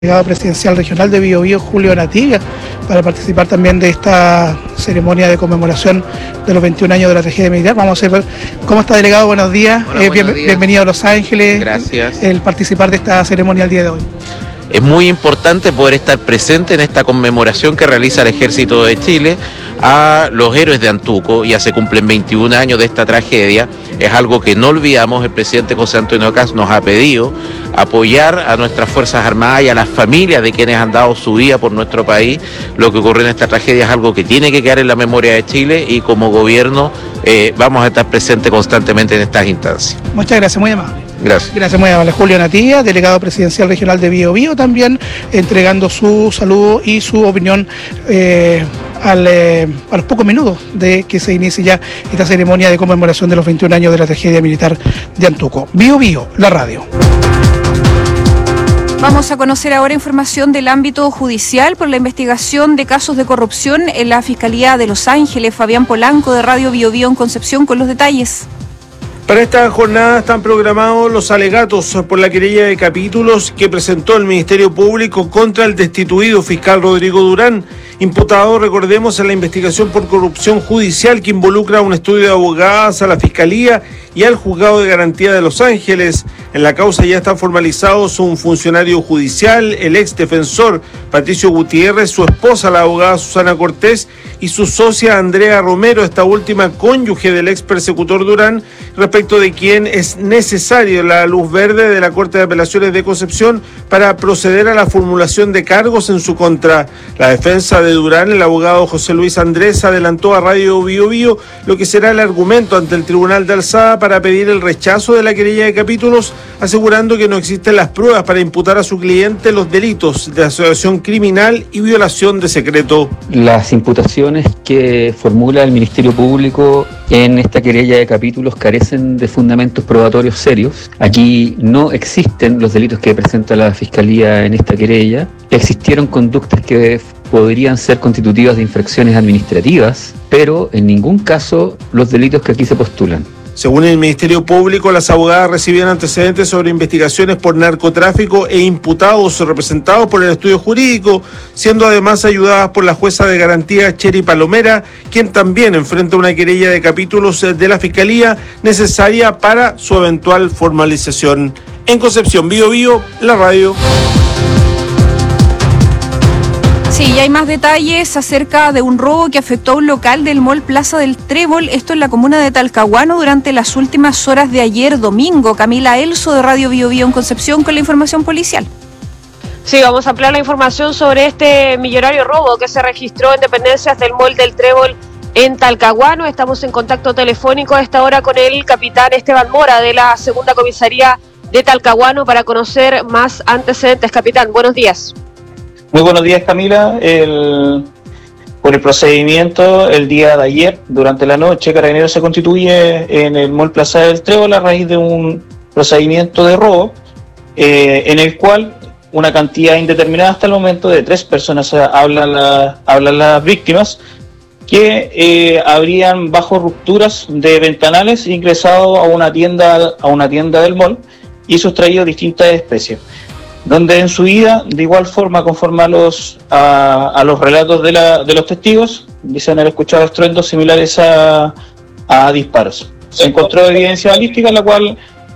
delegado presidencial regional de Biobío, Julio Natiga, para participar también de esta ceremonia de conmemoración de los 21 años de la tragedia militar. Vamos a ver cómo está, delegado. Buenos días. Hola, buenos días. Bienvenido a Los Ángeles. Gracias. El participar de esta ceremonia el día de hoy. Es muy importante poder estar presente en esta conmemoración que realiza el Ejército de Chile a los héroes de Antuco. Ya se cumplen 21 años de esta tragedia. Es algo que no olvidamos. El presidente José Antonio Kast nos ha pedido apoyar a nuestras Fuerzas Armadas y a las familias de quienes han dado su vida por nuestro país. Lo que ocurrió en esta tragedia es algo que tiene que quedar en la memoria de Chile, y como gobierno vamos a estar presentes constantemente en estas instancias. Muchas gracias, muy amable. Gracias. Gracias, muy amable. Julio Natiga, delegado presidencial regional de Biobío, también entregando su saludo y su opinión a los pocos minutos de que se inicie ya esta ceremonia de conmemoración de los 21 años de la tragedia militar de Antuco. Biobío, la radio. Vamos a conocer ahora información del ámbito judicial por la investigación de casos de corrupción en la Fiscalía de Los Ángeles. Fabián Polanco, de Radio Biobío en Concepción, con los detalles. Para esta jornada están programados los alegatos por la querella de capítulos que presentó el Ministerio Público contra el destituido fiscal Rodrigo Durán, imputado, recordemos, en la investigación por corrupción judicial que involucra un estudio de abogadas a la Fiscalía y al Juzgado de Garantía de Los Ángeles. En la causa ya están formalizados un funcionario judicial, el ex defensor Patricio Gutiérrez, su esposa, la abogada Susana Cortés, y su socia Andrea Romero, esta última cónyuge del ex persecutor Durán, respecto de quien es necesario la luz verde de la Corte de Apelaciones de Concepción para proceder a la formulación de cargos en su contra. La defensa de Durán, el abogado José Luis Andrés, adelantó a Radio Biobío lo que será el argumento ante el Tribunal de Alzada para pedir el rechazo de la querella de capítulos, asegurando que no existen las pruebas para imputar a su cliente los delitos de asociación criminal y violación de secreto. Las imputaciones que formula el Ministerio Público en esta querella de capítulos carecen de fundamentos probatorios serios. Aquí no existen los delitos que presenta la Fiscalía en esta querella. Existieron conductas que podrían ser constitutivas de infracciones administrativas, pero en ningún caso los delitos que aquí se postulan. Según el Ministerio Público, las abogadas recibían antecedentes sobre investigaciones por narcotráfico e imputados representados por el estudio jurídico, siendo además ayudadas por la jueza de garantía Cheri Palomera, quien también enfrenta una querella de capítulos de la Fiscalía necesaria para su eventual formalización. En Concepción, Biobío, la radio. Sí, y hay más detalles acerca de un robo que afectó a un local del Mall Plaza del Trébol, esto en la comuna de Talcahuano, durante las últimas horas de ayer domingo. Camila Elso, de Radio Biobío en Concepción, con la información policial. Sí, vamos a ampliar la información sobre este millonario robo que se registró en dependencias del Mall del Trébol en Talcahuano. Estamos en contacto telefónico a esta hora con el capitán Esteban Mora, de la segunda comisaría de Talcahuano, para conocer más antecedentes. Capitán, buenos días. Muy buenos días, Camila. Por el procedimiento, el día de ayer, durante la noche, Carabineros se constituye en el Mall Plaza del Trébol a raíz de un procedimiento de robo, en el cual una cantidad indeterminada hasta el momento de 3 personas, hablan las víctimas, que habrían, bajo rupturas de ventanales, ingresado a una tienda del mall y sustraído distintas especies, donde en su ida, de igual forma, conforme a los relatos de los testigos, dicen haber escuchado estruendos similares a disparos. Se encontró evidencia balística, la cual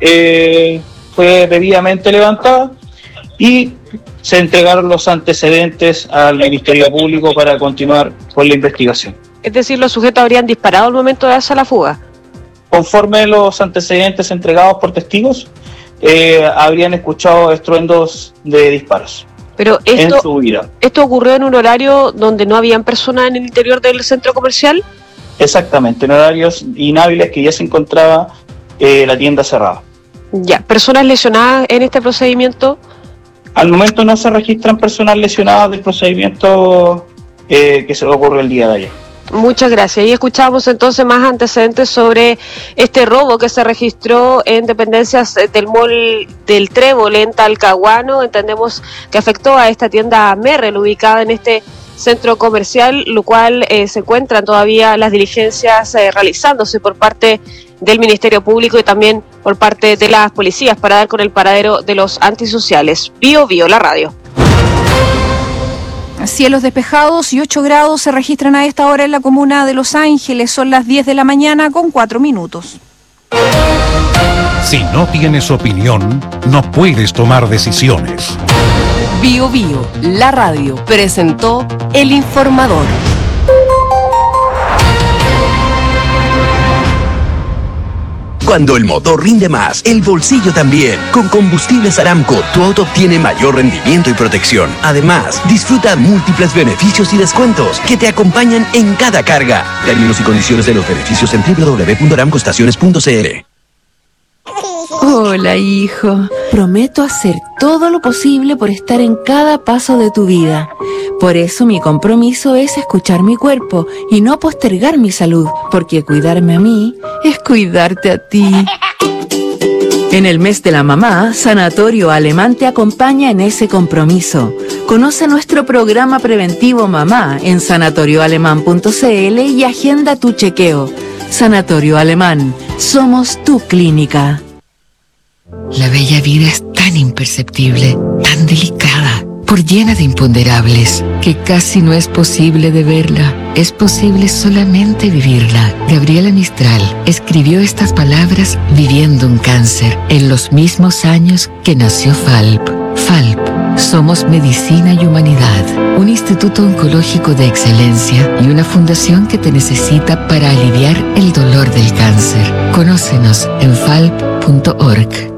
fue debidamente levantada, y se entregaron los antecedentes al Ministerio Público para continuar con la investigación. Es decir, los sujetos habrían disparado al momento de darse la fuga. Conforme los antecedentes entregados por testigos, habrían escuchado estruendos de disparos. Pero en su vida. ¿Esto ocurrió en un horario donde no habían personas en el interior del centro comercial? Exactamente, en horarios inhábiles que ya se encontraba la tienda cerrada. Ya, ¿personas lesionadas en este procedimiento? Al momento no se registran personas lesionadas del procedimiento que se ocurrió el día de ayer. Muchas gracias. Y escuchamos entonces más antecedentes sobre este robo que se registró en dependencias del Mall del Trébol en Talcahuano. Entendemos que afectó a esta tienda Merrell, ubicada en este centro comercial, lo cual se encuentran todavía las diligencias realizándose por parte del Ministerio Público y también por parte de las policías para dar con el paradero de los antisociales. Biobío, la radio. Cielos despejados y 8 grados se registran a esta hora en la comuna de Los Ángeles. Son las 10 de la mañana con 4 minutos. Si no tienes opinión, no puedes tomar decisiones. Bio Bio, la radio, presentó El Informador. Cuando el motor rinde más, el bolsillo también. Con Combustibles Aramco, tu auto obtiene mayor rendimiento y protección. Además, disfruta múltiples beneficios y descuentos que te acompañan en cada carga. Términos y condiciones de los beneficios en www.aramcoestaciones.cl. Hola, hijo. Prometo hacer todo lo posible por estar en cada paso de tu vida. Por eso mi compromiso es escuchar mi cuerpo y no postergar mi salud, porque cuidarme a mí es cuidarte a ti. En el mes de la mamá, Sanatorio Alemán te acompaña en ese compromiso. Conoce nuestro programa preventivo Mamá en sanatorioalemán.cl y agenda tu chequeo. Sanatorio Alemán, somos tu clínica. La bella vida es tan imperceptible, tan delicada, por llena de imponderables, que casi no es posible de verla. Es posible solamente vivirla. Gabriela Mistral escribió estas palabras viviendo un cáncer en los mismos años que nació FALP. FALP. Somos Medicina y Humanidad, un instituto oncológico de excelencia y una fundación que te necesita para aliviar el dolor del cáncer. Conócenos en falp.org.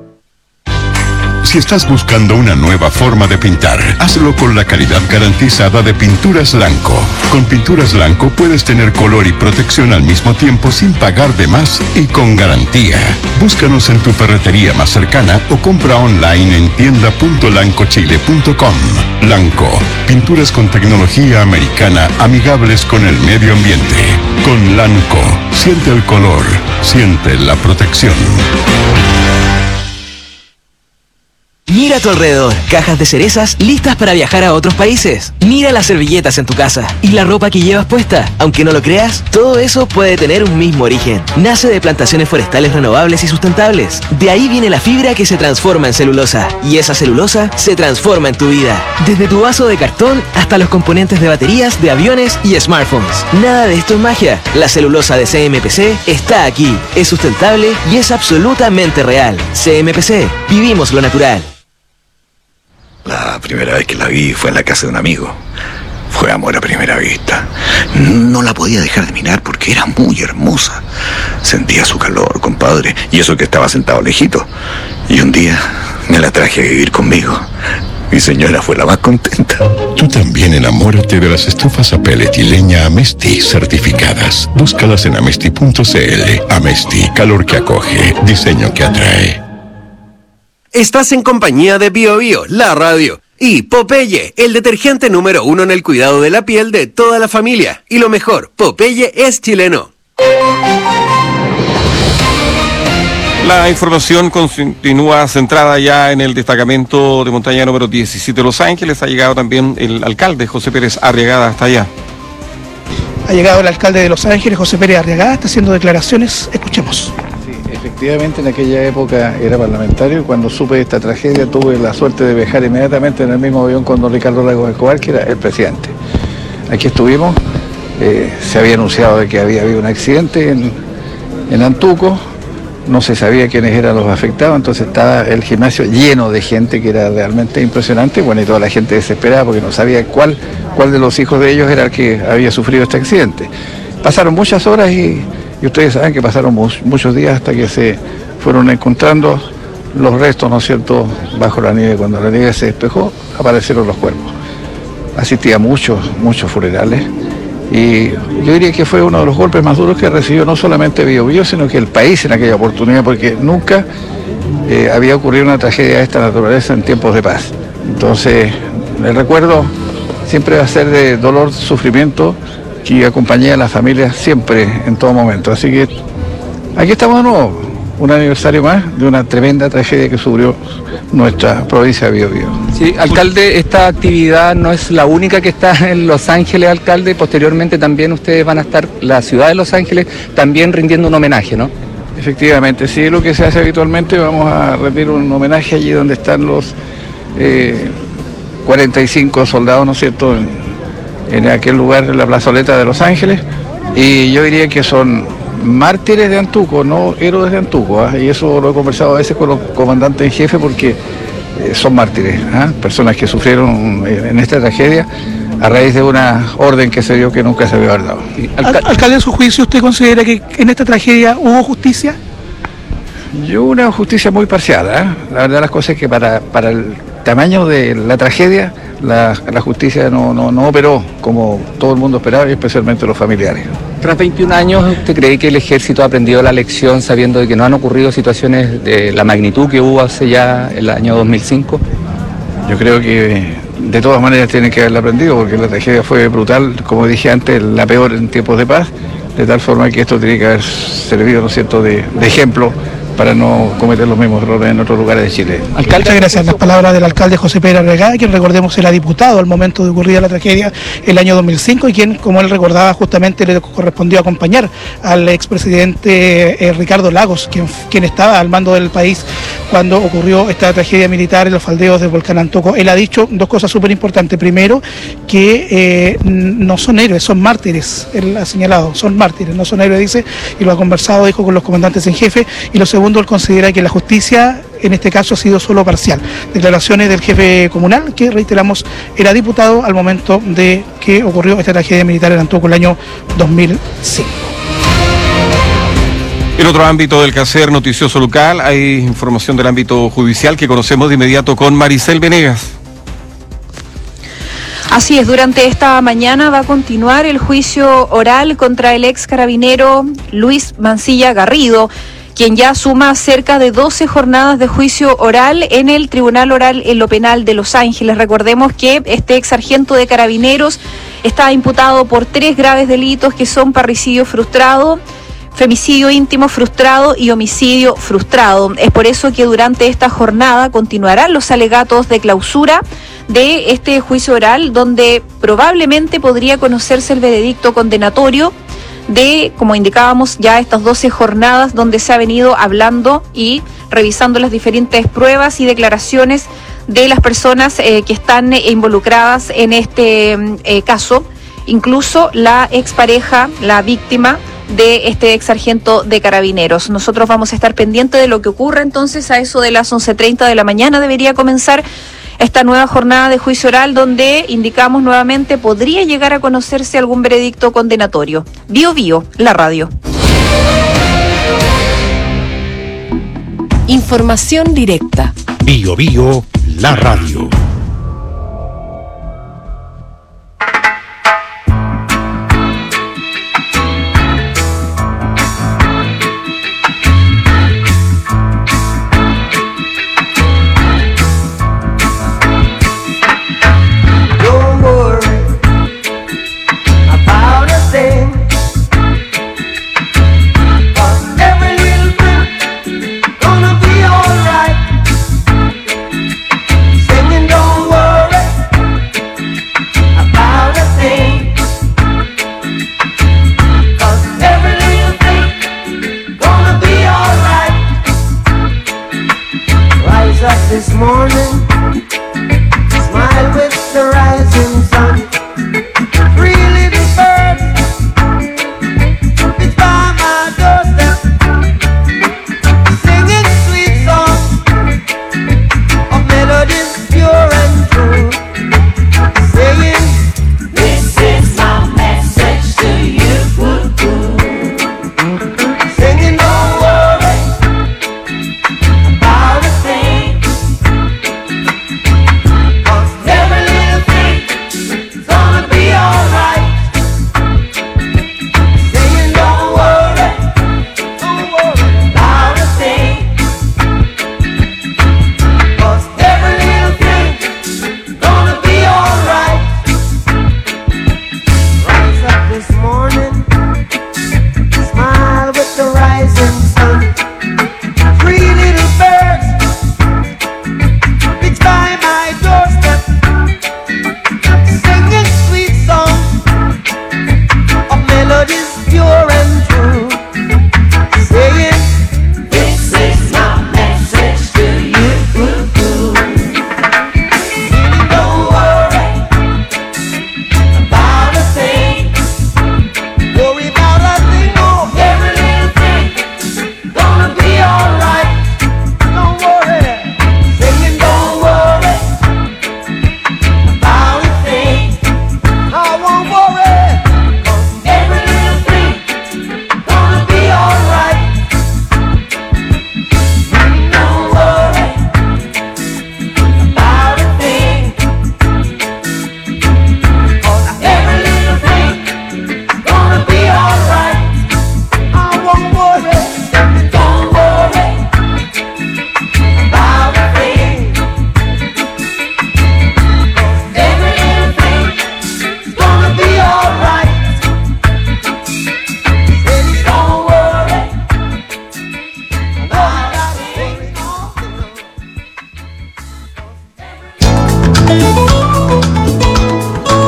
Si estás buscando una nueva forma de pintar, hazlo con la calidad garantizada de Pinturas Lanco. Con Pinturas Lanco puedes tener color y protección al mismo tiempo sin pagar de más y con garantía. Búscanos en tu ferretería más cercana o compra online en tienda.lancochile.com. Lanco, pinturas con tecnología americana amigables con el medio ambiente. Con Lanco, siente el color, siente la protección. Mira a tu alrededor, cajas de cerezas listas para viajar a otros países. Mira las servilletas en tu casa y la ropa que llevas puesta. Aunque no lo creas, todo eso puede tener un mismo origen. Nace de plantaciones forestales renovables y sustentables. De ahí viene la fibra que se transforma en celulosa. Y esa celulosa se transforma en tu vida. Desde tu vaso de cartón hasta los componentes de baterías, de aviones y smartphones. Nada de esto es magia. La celulosa de CMPC está aquí. Es sustentable y es absolutamente real. CMPC, vivimos lo natural. La primera vez que la vi fue en la casa de un amigo. Fue amor a primera vista. No la podía dejar de mirar porque era muy hermosa. Sentía su calor, compadre, y eso que estaba sentado lejito. Y un día me la traje a vivir conmigo. Mi señora fue la más contenta. Tú también enamórate de las estufas a pellet y leña Amesti certificadas. Búscalas en amesti.cl. Amesti, calor que acoge, diseño que atrae. Estás en compañía de Bio Bio, la radio, y Popeye, el detergente número 1 en el cuidado de la piel de toda la familia. Y lo mejor, Popeye es chileno. La información continúa centrada ya en el destacamento de montaña número 17 de Los Ángeles. Ha llegado también el alcalde José Pérez Arriagada hasta allá. Ha llegado el alcalde de Los Ángeles, José Pérez Arriagada, está haciendo declaraciones. Escuchemos. Efectivamente, en aquella época era parlamentario y cuando supe de esta tragedia tuve la suerte de viajar inmediatamente en el mismo avión con don Ricardo Lagos Escobar, que era el presidente. Aquí estuvimos, se había anunciado de que había habido un accidente en Antuco, no se sabía quiénes eran los afectados, entonces estaba el gimnasio lleno de gente que era realmente impresionante, bueno, y toda la gente desesperada porque no sabía cuál de los hijos de ellos era el que había sufrido este accidente. Pasaron muchas horas y ustedes saben que pasaron muchos días hasta que se fueron encontrando los restos, ¿no es cierto?, bajo la nieve. Cuando la nieve se despejó, aparecieron los cuerpos. Asistí a muchos funerales y yo diría que fue uno de los golpes más duros que recibió no solamente Bio Bio, sino que el país en aquella oportunidad, porque nunca había ocurrido una tragedia de esta naturaleza en tiempos de paz. Entonces, el recuerdo siempre va a ser de dolor, sufrimiento, que acompañé a la familia siempre, en todo momento. Así que aquí estamos de nuevo, un aniversario más de una tremenda tragedia que sufrió nuestra provincia de Bio Bio. Sí, alcalde, esta actividad no es la única que está en Los Ángeles, alcalde. Posteriormente también ustedes van a estar, la ciudad de Los Ángeles, también rindiendo un homenaje, ¿no? Efectivamente, sí, es lo que se hace habitualmente. Vamos a rendir un homenaje allí donde están los 45 soldados, ¿no es cierto?, en aquel lugar, en la plazoleta de Los Ángeles, y yo diría que son mártires de Antuco, no héroes de Antuco, y eso lo he conversado a veces con los comandantes en jefe porque son mártires, personas que sufrieron en esta tragedia a raíz de una orden que se dio que nunca se había dado. Alcalde, en su juicio, ¿usted considera que en esta tragedia hubo justicia? Yo una justicia muy parcial, La verdad las cosas es que para el tamaño de la tragedia, la justicia no operó como todo el mundo esperaba, y especialmente los familiares. Tras 21 años, ¿usted cree que el ejército ha aprendido la lección sabiendo de que no han ocurrido situaciones de la magnitud que hubo hace ya el año 2005? Yo creo que de todas maneras tienen que haberla aprendido, porque la tragedia fue brutal, como dije antes, la peor en tiempos de paz, de tal forma que esto tiene que haber servido, ¿no es cierto?, de ejemplo para no cometer los mismos errores en otros lugares de Chile. Alcalde, muchas gracias. Las palabras del alcalde José Pedro Arregada, quien recordemos era diputado al momento de ocurrir la tragedia el año 2005 y quien, como él recordaba, justamente le correspondió acompañar al expresidente Ricardo Lagos, quien estaba al mando del país cuando ocurrió esta tragedia militar en los faldeos del volcán Antuco. Él ha dicho dos cosas súper importantes. Primero, que no son héroes, son mártires. Él ha señalado, son mártires, no son héroes, dice, y lo ha conversado, dijo, con los comandantes en jefe. Y lo segundo, él considera que la justicia en este caso ha sido solo parcial. Declaraciones del jefe comunal, que reiteramos era diputado al momento de que ocurrió esta tragedia militar en Antuco el año 2005. En otro ámbito del quehacer noticioso local, hay información del ámbito judicial que conocemos de inmediato con Maricel Venegas. Así es, durante esta mañana va a continuar el juicio oral contra el ex carabinero Luis Mancilla Garrido, quien ya suma cerca de 12 jornadas de juicio oral en el Tribunal Oral en lo Penal de Los Ángeles. Recordemos que este ex sargento de carabineros está imputado por 3 graves delitos que son parricidio frustrado, femicidio íntimo frustrado y homicidio frustrado. Es por eso que durante esta jornada continuarán los alegatos de clausura de este juicio oral, donde probablemente podría conocerse el veredicto condenatorio de, como indicábamos, ya estas 12 jornadas donde se ha venido hablando y revisando las diferentes pruebas y declaraciones de las personas que están involucradas en este caso, incluso la expareja, la víctima de este ex sargento de carabineros. Nosotros vamos a estar pendientes de lo que ocurra entonces. A eso de las 11:30 de la mañana debería comenzar esta nueva jornada de juicio oral, donde indicamos nuevamente podría llegar a conocerse algún veredicto condenatorio. Bio Bio, la radio. Información directa. Bio Bio, la radio. Singing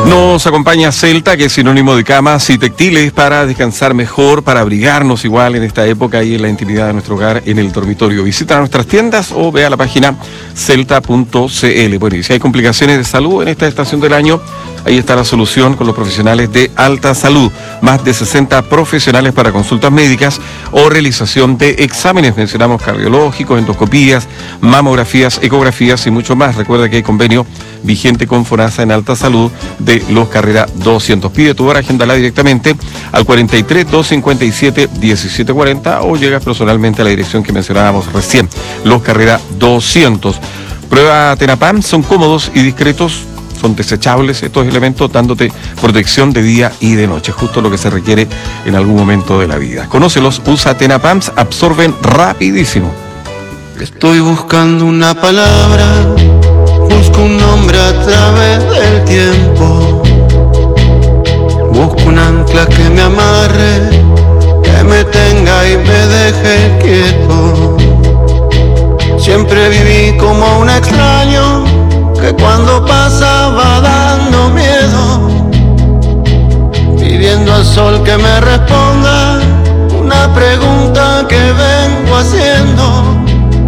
Nos acompaña Celta, que es sinónimo de camas y textiles para descansar mejor, para abrigarnos igual en esta época y en la intimidad de nuestro hogar en el dormitorio. Visita nuestras tiendas o vea la página celta.cl. Bueno, y si hay complicaciones de salud en esta estación del año, ahí está la solución con los profesionales de Alta Salud. Más de 60 profesionales para consultas médicas o realización de exámenes. Mencionamos cardiológicos, endoscopías, mamografías, ecografías y mucho más. Recuerda que hay convenio vigente con FONASA en Alta Salud de Los Carrera 200. Pide tu hora, agéndala directamente al 43 257 1740 o llegas personalmente a la dirección que mencionábamos recién, Los Carrera 200. Prueba Tenapam, son cómodos y discretos, son desechables estos elementos, dándote protección de día y de noche, justo lo que se requiere en algún momento de la vida. Conócelos, usa Tenapams, absorben rapidísimo. Estoy buscando una palabra, busco un nombre a través del tiempo, busco un ancla que me amarre, que me tenga y me deje quieto. Siempre viví como un extraño que cuando pasa va dando miedo, pidiendo al sol que me responda una pregunta que vengo haciendo,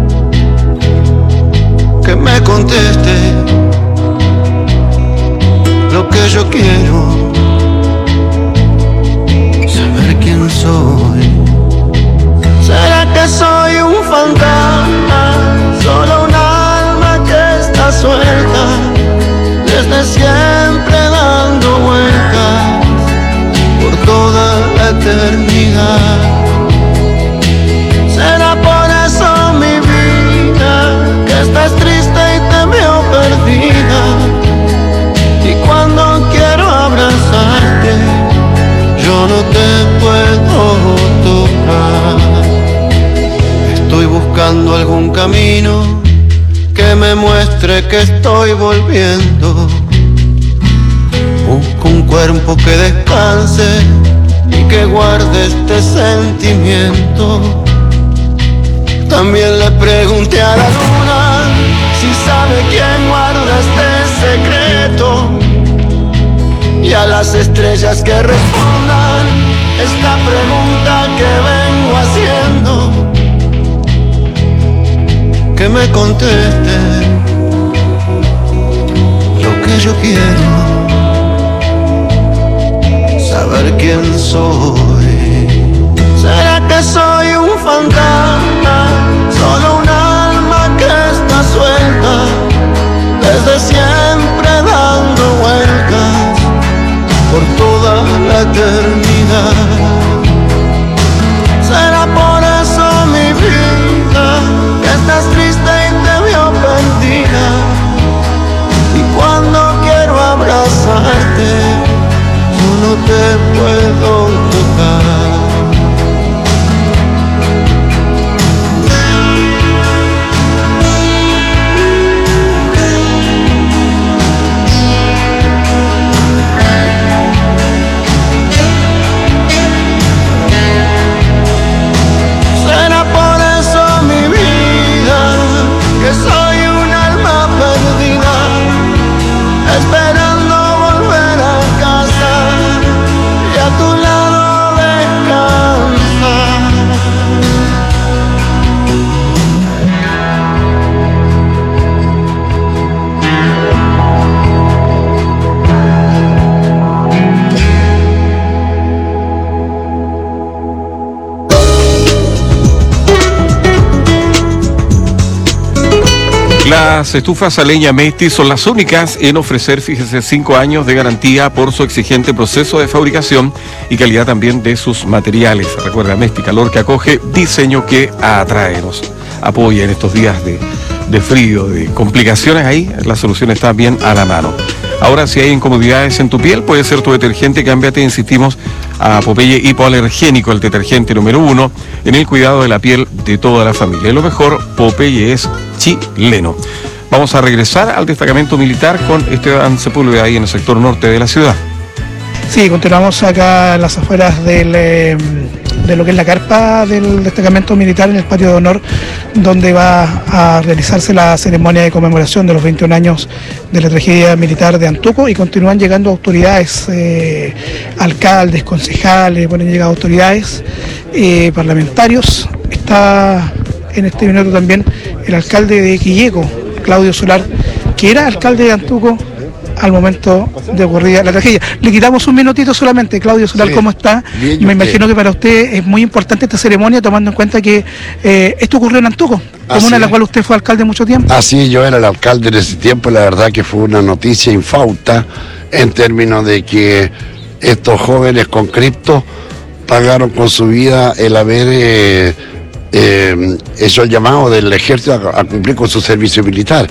que me conteste lo que yo quiero, saber quién soy. ¿Será que soy un fantasma, solo un alma que está suelta, desde siempre dando vueltas por toda la eternidad? ¿Será por eso mi vida que estás triste y te veo perdida? Y cuando quiero abrazarte, yo no te puedo tocar. Estoy buscando algún camino que me muestre que estoy volviendo. Busco un cuerpo que descanse y que guarde este sentimiento. También le pregunté a la luna si sabe quién guarda este secreto, y a las estrellas que respondan esta pregunta que vengo haciendo, que me contesten lo que yo quiero, saber quién soy. ¿Será que soy un fantasma, solo un alma que está suelta, desde siempre dando vueltas por toda la eternidad? ¿Será por eso mi vida que estás triste y te veo perdida? Y cuando quiero abrazarte, yo no te puedo tocar. Soy un alma perdida, esperando volver a casa y a tu lado descansar. Las estufas a leña Mesti son las únicas en ofrecer, fíjese, 5 años de garantía por su exigente proceso de fabricación y calidad también de sus materiales. Recuerda, Mesti, calor que acoge, diseño que atrae. Nos apoya en estos días de frío, de complicaciones ahí, la solución está bien a la mano. Ahora, si hay incomodidades en tu piel, puede ser tu detergente, cámbiate, insistimos, a Popeye Hipoalergénico, el detergente número 1 en el cuidado de la piel de toda la familia. Y lo mejor, Popeye es chileno. Vamos a regresar al destacamento militar con Esteban Sepúlveda ahí en el sector norte de la ciudad. Sí, continuamos acá en las afueras del de lo que es la carpa del destacamento militar en el patio de honor, donde va a realizarse la ceremonia de conmemoración de los 21 años de la tragedia militar de Antuco, y continúan llegando autoridades, alcaldes, concejales, bueno, han llegado autoridades, parlamentarios. Está en este minuto también el alcalde de Quilleco, Claudio Solar, que era alcalde de Antuco al momento de ocurrir la tragedia. Le quitamos un minutito solamente. Claudio Solar, sí. ¿Cómo está? Bien, me imagino que para usted es muy importante esta ceremonia, tomando en cuenta que esto ocurrió en Antuco, comuna en la cual usted fue alcalde mucho tiempo. Así, yo era el alcalde en ese tiempo, la verdad que fue una noticia infausta en términos de que estos jóvenes con cripto pagaron con su vida el haber hecho el llamado del ejército a cumplir con su servicio militar.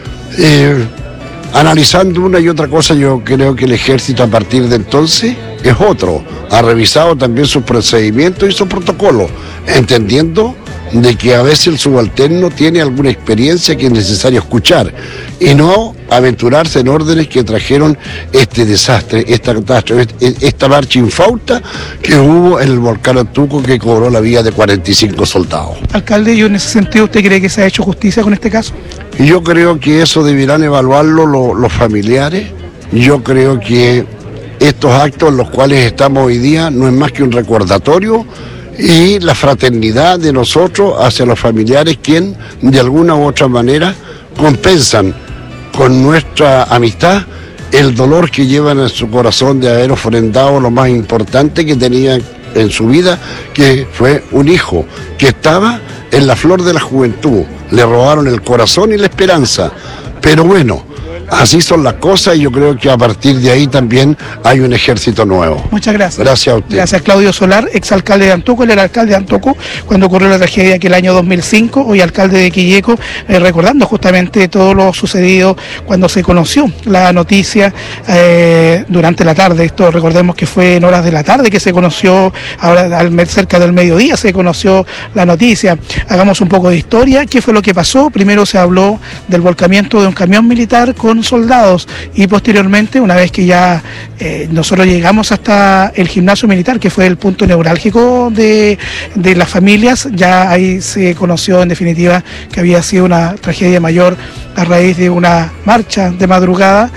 Analizando una y otra cosa, yo creo que el ejército a partir de entonces es otro. Ha revisado también sus procedimientos y sus protocolos, entendiendo de que a veces el subalterno tiene alguna experiencia que es necesario escuchar y no aventurarse en órdenes que trajeron este desastre, esta catástrofe, esta marcha infausta que hubo en el volcán Antuco, que cobró la vida de 45 soldados. Alcalde, ¿y en ese sentido usted cree que se ha hecho justicia con este caso? Yo creo que eso deberán evaluarlo los familiares. Yo creo que estos actos en los cuales estamos hoy día no es más que un recordatorio y la fraternidad de nosotros hacia los familiares, quien de alguna u otra manera compensan con nuestra amistad el dolor que llevan en su corazón de haber ofrendado lo más importante que tenían en su vida, que fue un hijo que estaba en la flor de la juventud. Le robaron el corazón y la esperanza, pero bueno, así son las cosas, y yo creo que a partir de ahí también hay un ejército nuevo. Muchas gracias. Gracias a usted. Gracias, Claudio Solar, exalcalde de Antuco. Él era alcalde de Antuco cuando ocurrió la tragedia aquel año 2005, hoy alcalde de Quilleco, recordando justamente todo lo sucedido cuando se conoció la noticia durante la tarde. Esto recordemos que fue en horas de la tarde que se conoció, ahora cerca del mediodía se conoció la noticia. Hagamos un poco de historia. ¿Qué fue lo que pasó? Primero se habló del volcamiento de un camión militar con soldados, y posteriormente, una vez que ya nosotros llegamos hasta el gimnasio militar, que fue el punto neurálgico de las familias, ya ahí se conoció en definitiva que había sido una tragedia mayor a raíz de una marcha de madrugada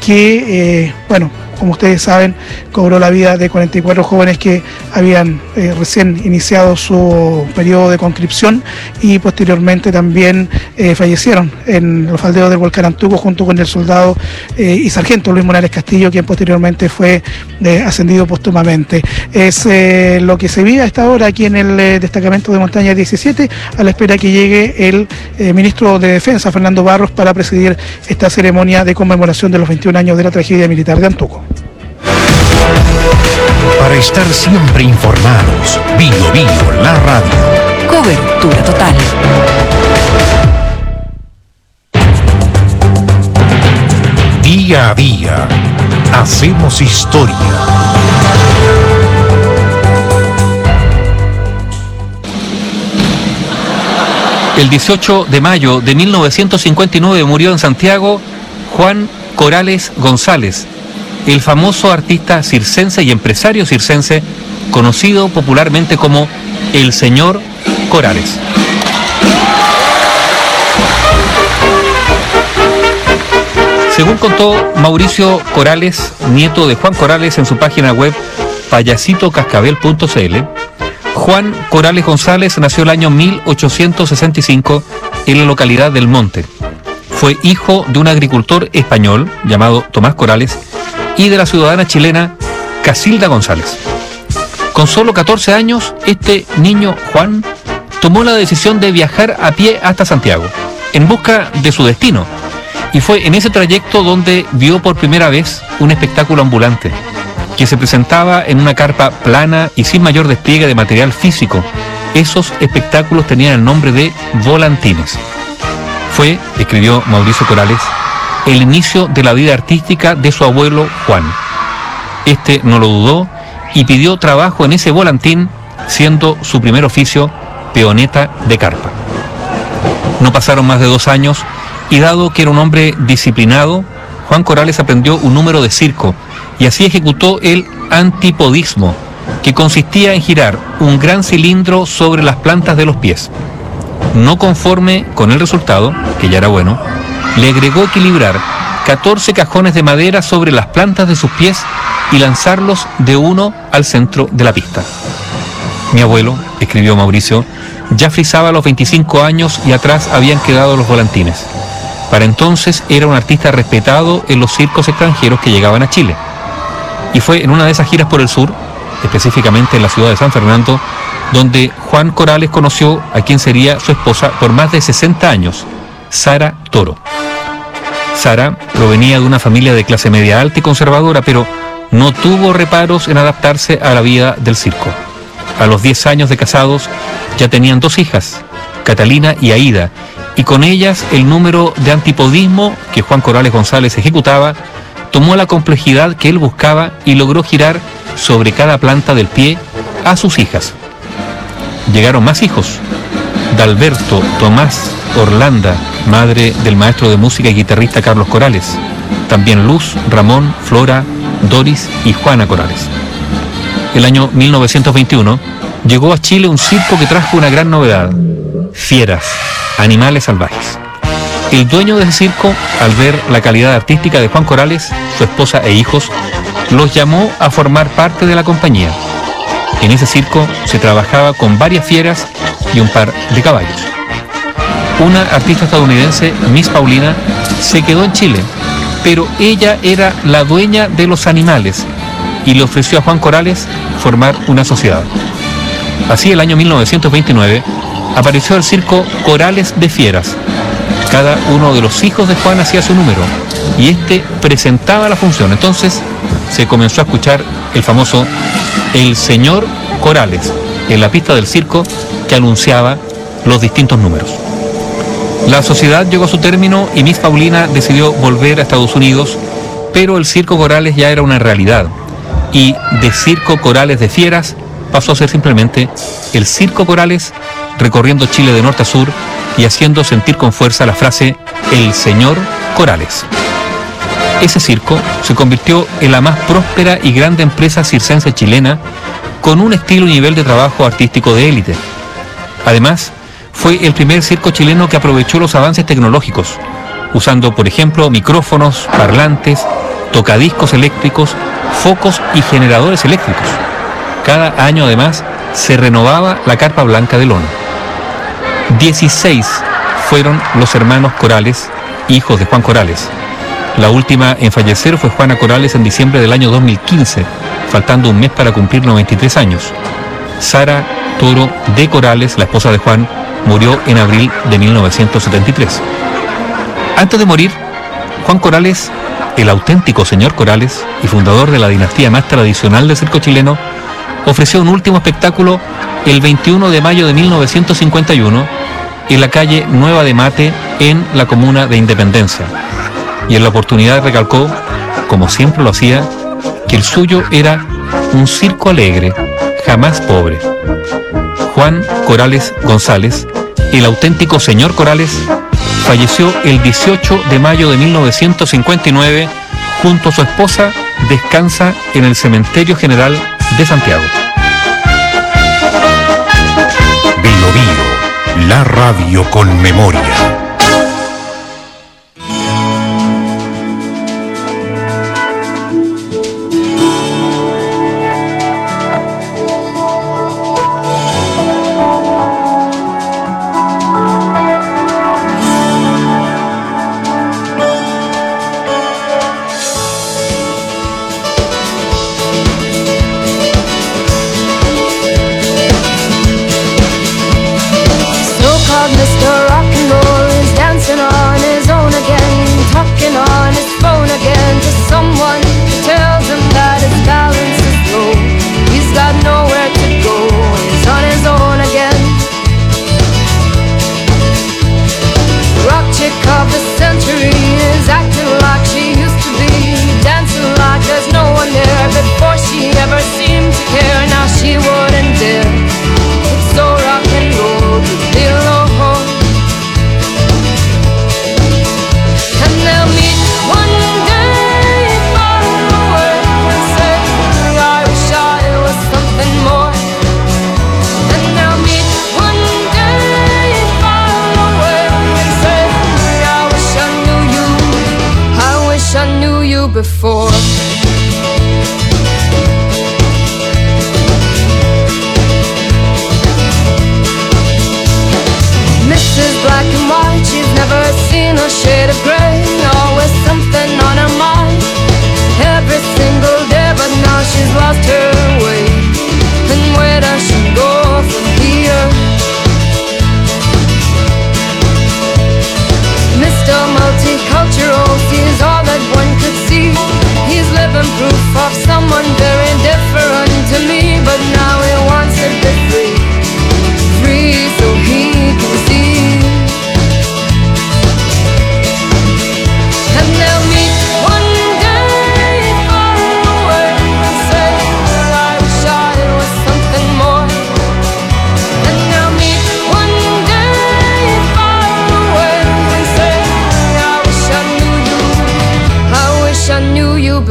que, bueno, como ustedes saben, cobró la vida de 44 jóvenes que habían recién iniciado su periodo de conscripción, y posteriormente también fallecieron en los faldeos del volcán Antuco junto con el soldado y sargento Luis Morales Castillo, quien posteriormente fue ascendido póstumamente. Es lo que se vive a esta hora aquí en el destacamento de Montaña 17, a la espera que llegue el ministro de Defensa, Fernando Barros, para presidir esta ceremonia de conmemoración de los 21 años de la tragedia militar de Antuco. Para estar siempre informados, Bio la radio. Cobertura total. Día a día, hacemos historia. El 18 de mayo de 1959 murió en Santiago Juan Corales González, el famoso artista circense y empresario circense, conocido popularmente como el señor Corales. Según contó Mauricio Corales, nieto de Juan Corales, en su página web payasitocascabel.cl, Juan Corales González nació el año 1865 en la localidad del Monte. Fue hijo de un agricultor español llamado Tomás Corales y de la ciudadana chilena Casilda González. Con solo 14 años, este niño Juan tomó la decisión de viajar a pie hasta Santiago, en busca de su destino, y fue en ese trayecto donde vio por primera vez un espectáculo ambulante, que se presentaba en una carpa plana y sin mayor despliegue de material físico. Esos espectáculos tenían el nombre de volantines. Fue, escribió Mauricio Corales, el inicio de la vida artística de su abuelo Juan. Este no lo dudó y pidió trabajo en ese volantín, siendo su primer oficio peoneta de carpa. No pasaron más de 2 años y, dado que era un hombre disciplinado, Juan Corales aprendió un número de circo y así ejecutó el antipodismo, que consistía en girar un gran cilindro sobre las plantas de los pies. No conforme con el resultado, que ya era bueno, le agregó equilibrar 14 cajones de madera sobre las plantas de sus pies y lanzarlos de uno al centro de la pista. Mi abuelo, escribió Mauricio, ya frisaba a los 25 años y atrás habían quedado los volantines. Para entonces era un artista respetado en los circos extranjeros que llegaban a Chile. Y fue en una de esas giras por el sur, específicamente en la ciudad de San Fernando, donde Juan Corales conoció a quien sería su esposa por más de 60 años, Sara Toro. Sara provenía de una familia de clase media alta y conservadora, pero no tuvo reparos en adaptarse a la vida del circo. A los 10 años de casados ya tenían 2 hijas, Catalina y Aída, y con ellas el número de antipodismo que Juan Corales González ejecutaba tomó la complejidad que él buscaba y logró girar sobre cada planta del pie a sus hijas. Llegaron más hijos: Dalberto, Tomás, Orlanda, madre del maestro de música y guitarrista Carlos Corales, también Luz, Ramón, Flora, Doris y Juana Corales. El año 1921 llegó a Chile un circo que trajo una gran novedad: fieras, animales salvajes. El dueño de ese circo, al ver la calidad artística de Juan Corales, su esposa e hijos, los llamó a formar parte de la compañía. En ese circo se trabajaba con varias fieras y un par de caballos. Una artista estadounidense, Miss Paulina, se quedó en Chile, pero ella era la dueña de los animales y le ofreció a Juan Corales formar una sociedad. Así, el año 1929, apareció el circo Corales de Fieras. Cada uno de los hijos de Juan hacía su número y este presentaba la función. Entonces se comenzó a escuchar el famoso El Señor Corales en la pista del circo que anunciaba los distintos números. La sociedad llegó a su término y Miss Paulina decidió volver a Estados Unidos, pero el circo Corales ya era una realidad y de circo Corales de Fieras pasó a ser simplemente el circo Corales, recorriendo Chile de norte a sur y haciendo sentir con fuerza la frase El Señor Corales. Ese circo se convirtió en la más próspera y grande empresa circense chilena, con un estilo y nivel de trabajo artístico de élite. Además, fue el primer circo chileno que aprovechó los avances tecnológicos, usando, por ejemplo, micrófonos, parlantes, tocadiscos eléctricos, focos y generadores eléctricos. Cada año, además, se renovaba la carpa blanca de lona. 16 fueron los hermanos Corales, hijos de Juan Corales. La última en fallecer fue Juana Corales en diciembre del año 2015, faltando un mes para cumplir 93 años. Sara Toro de Corales, la esposa de Juan, murió en abril de 1973. Antes de morir, Juan Corales, el auténtico señor Corales y fundador de la dinastía más tradicional del circo chileno, ofreció un último espectáculo el 21 de mayo de 1951 en la calle Nueva de Mate, en la comuna de Independencia. Y en la oportunidad recalcó, como siempre lo hacía, que el suyo era un circo alegre, jamás pobre. Juan Corales González, el auténtico señor Corales, falleció el 18 de mayo de 1959 junto a su esposa. Descansa en el Cementerio General de Santiago. Bio Bio, la radio con memoria. Mr. Rock and Roll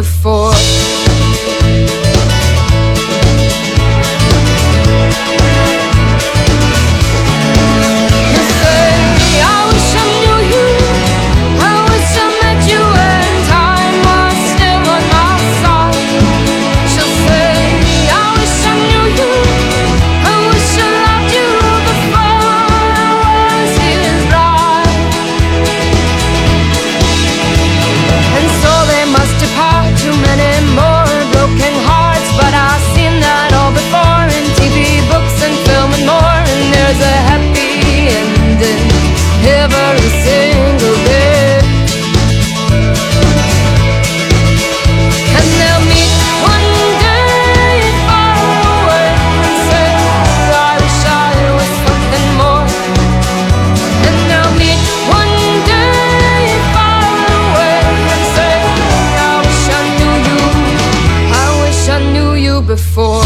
before. Every single day, and they'll meet one day far away and say, I wish I was something more. And they'll meet one day far away and say, I wish I knew you, I wish I knew you before.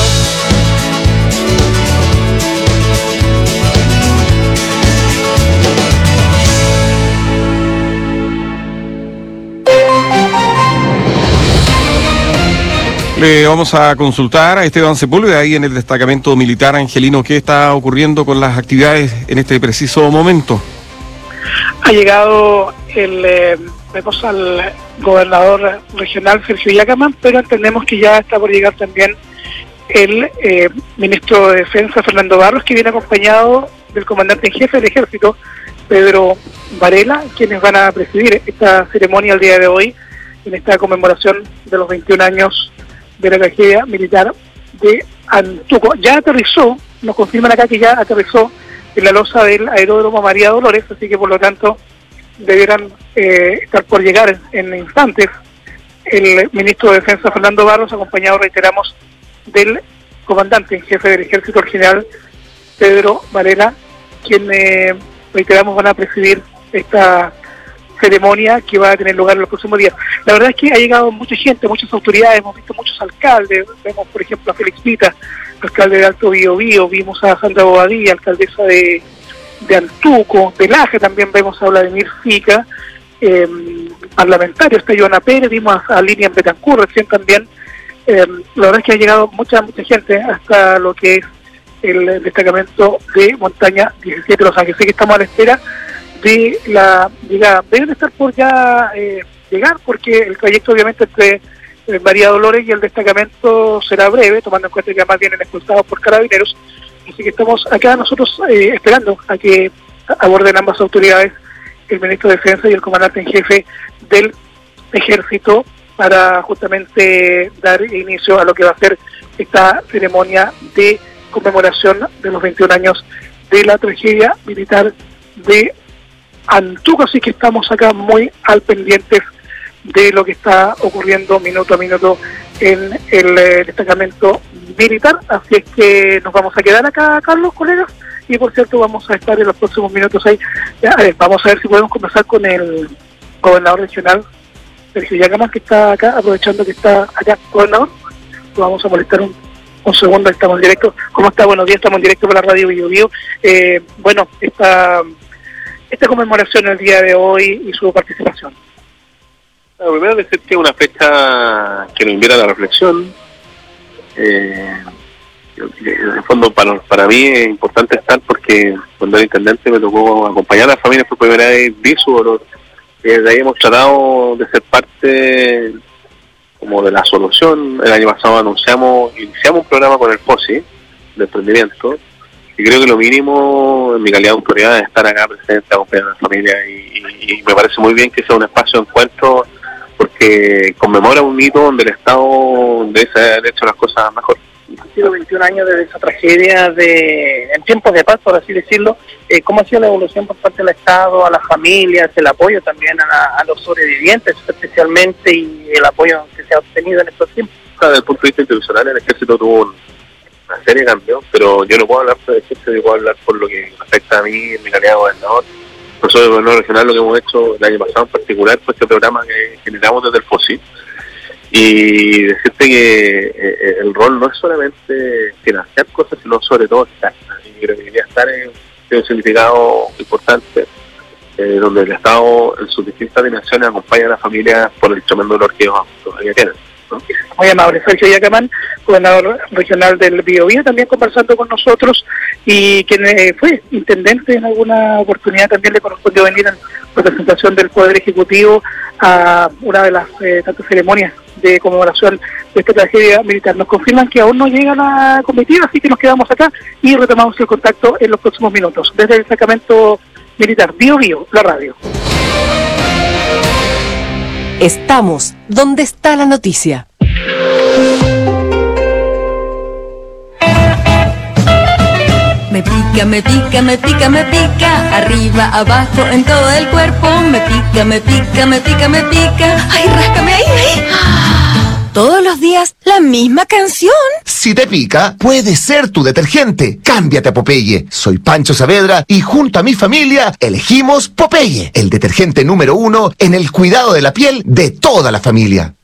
Le vamos a consultar a Esteban Sepúlveda ahí en el destacamento militar angelino. ¿Qué está ocurriendo con las actividades en este preciso momento? Ha llegado vemos al gobernador regional Sergio Yacaman, pero entendemos que ya está por llegar también el ministro de Defensa Fernando Barros, que viene acompañado del comandante en jefe del ejército Pedro Varela, quienes van a presidir esta ceremonia el día de hoy en esta conmemoración de los 21 años de la tragedia militar de Antuco. Ya aterrizó, nos confirman acá que ya aterrizó en la losa del aeródromo María Dolores, así que por lo tanto debieran estar por llegar en instantes el ministro de Defensa Fernando Barros, acompañado, reiteramos, del comandante en jefe del ejército, el general Pedro Varela, quien, reiteramos, van a presidir esta ceremonia que va a tener lugar en los próximos días. La verdad es que ha llegado mucha gente, muchas autoridades, hemos visto muchos alcaldes, vemos por ejemplo a Félix Pita, alcalde de Alto Biobío, vimos a Sandra Bobadilla, alcaldesa de Antuco, de Laje también vemos a Vladimir Fica, parlamentario, está Joana Pérez, vimos a Lilian Betancourt recién también. La verdad es que ha llegado mucha gente hasta lo que es el destacamento de Montaña 17 Los Ángeles, así que estamos a la espera de la llegada. Deben estar por ya llegar, porque el trayecto obviamente entre María Dolores y el destacamento será breve, tomando en cuenta que además vienen expulsados por carabineros, así que estamos acá nosotros esperando a que aborden ambas autoridades, el ministro de Defensa y el comandante en jefe del ejército, para justamente dar inicio a lo que va a ser esta ceremonia de conmemoración de los 21 años de la tragedia militar de Antuco. Así que estamos acá muy al pendientes de lo que está ocurriendo minuto a minuto en el destacamento militar. Así es que nos vamos a quedar acá, Carlos, colegas, y por cierto vamos a estar en los próximos minutos ahí. Vamos a ver si podemos conversar con el gobernador regional Sergio Yacaman, que está acá, aprovechando que está acá, gobernador. Lo vamos a molestar un segundo, estamos en directo. ¿Cómo está? Buenos días, estamos en directo por la radio Biobío. Bueno, esta conmemoración el día de hoy y su participación. Primero decir que es una fecha que nos invita a la reflexión. En el fondo para mí es importante estar, porque cuando era intendente me tocó acompañar a las familias por primera vez, vi su dolor. De ahí hemos tratado de ser parte como de la solución. El año pasado iniciamos un programa con el FOSI de emprendimiento, y creo que lo mínimo en mi calidad de autoridad es estar acá presente, acompañar a la familia, y me parece muy bien que sea un espacio de encuentro, porque conmemora un hito donde el Estado debe haber hecho las cosas mejor. Han sido 21 años de esa tragedia, en tiempos de paz, por así decirlo. ¿Cómo ha sido la evolución por parte del Estado, a las familias, el apoyo también a los sobrevivientes especialmente, y el apoyo que se ha obtenido en estos tiempos? Desde el punto de vista institucional, el Ejército tuvo una serie de cambios, pero yo no puedo hablar por el Ejército, yo puedo hablar por lo que afecta a mí en mi calidad de gobernador. Nosotros, el gobernador regional, lo que hemos hecho el año pasado en particular fue este programa que generamos desde el FOSI. Y decirte que el rol no es solamente financiar cosas, sino sobre todo estar. Y creo que debería estar en un significado importante, donde el Estado en sus distintas dimensiones acompaña a las familias por el tremendo dolor que ellos todavía tienen. muy amable. Sergio Yacamán, gobernador regional del Biobío, también conversando con nosotros, y quien fue intendente en alguna oportunidad, también le correspondió venir en representación del Poder Ejecutivo a una de las tantas ceremonias de conmemoración de esta tragedia militar. Nos confirman que aún no llega la comitiva, así que nos quedamos acá y retomamos el contacto en los próximos minutos. Desde el destacamento militar Biobío, la radio. Estamos donde está la noticia. Me pica, me pica, me pica, me pica, arriba, abajo, en todo el cuerpo. Me pica, me pica, me pica, me pica. Ay, ráscame ahí, ahí. Todos los días la misma canción. Si te pica, puede ser tu detergente. Cámbiate a Popeye. Soy Pancho Saavedra y junto a mi familia elegimos Popeye, el detergente número 1 en el cuidado de la piel de toda la familia.